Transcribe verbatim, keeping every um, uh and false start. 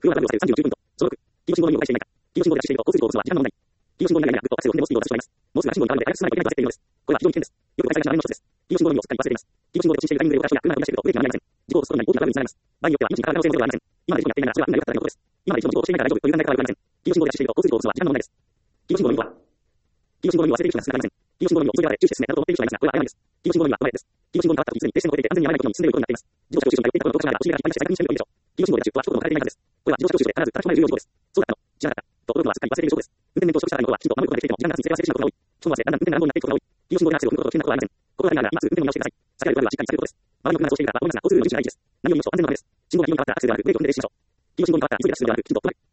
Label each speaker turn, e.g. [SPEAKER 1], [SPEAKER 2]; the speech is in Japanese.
[SPEAKER 1] フロア ダブリュー をさせるさんじゅうきゅうポイント。そのろく、黄色信号の意味を返していないか。黄色信号で発していると、交通事故を起こすのは時間の問題。黄色信号の意味がないが、グッドアクセルを踏んでもスピードを出してしまいます。もうすぐ赤信号に変わるので、早く進まないといけないと焦っているのです。これは非常に危険です。よく開催された話の一つです。黄色信号の意味をすっかり忘れています。黄色信号で直進しているタイミングで横断手段が車が飛び出しているとブレーキが間に合いません。事故を起こすことに大きなトラブルにされます。場合によっては命に関わる可能性もゼロではありません。今まで事故になっていないならそれは運が良かったからのことです。今まで一度も事故をしていないから大丈夫という考え方はありません。黄色信号で発していると交通事故を起こすのは時間の問題です。黄色信号の意味は黄色信号の意味を忘れている人が少なくありません。黄色信号の意味を急いであれ、注意して進めたと思っている人がいますが、これは誤りです。黄色信号の意味は誤りです。黄色信号に変わった時に停止線の法廷で安全に合わないことに進んでいることになっています。自動車教習所に通っていた頃の教科書ならお尻が失敗して再確認してみるべきでしょう。黄色信号では出庫は一言も書かれていないはずです。これは自動車教習所で必ず叩き込まれる重要事項です。そうだったの知らなかった。と驚くのはすっかり忘れている証拠です。運転免許を取得した際のことはきちんと守ることができていても、時間が経つにつれ忘れてしまうことが多い。人の忘れ、だんだん運転が乱暴になっていくことが多い。黄色信号でアクセルを踏むことを危険なことはありません。心がけながら今すぐ運転を見直してください。避けられることはしっかり避けることです。周りの車がそうしているからと思いますが、交通ルールの遵守が大事です。何よりも安全のためです。信号が黄色に変わったらアクセルではなくブレーキを踏んで停止しましょう。黄色信号に変わったら急いでアクセルではなくきちんと止まる。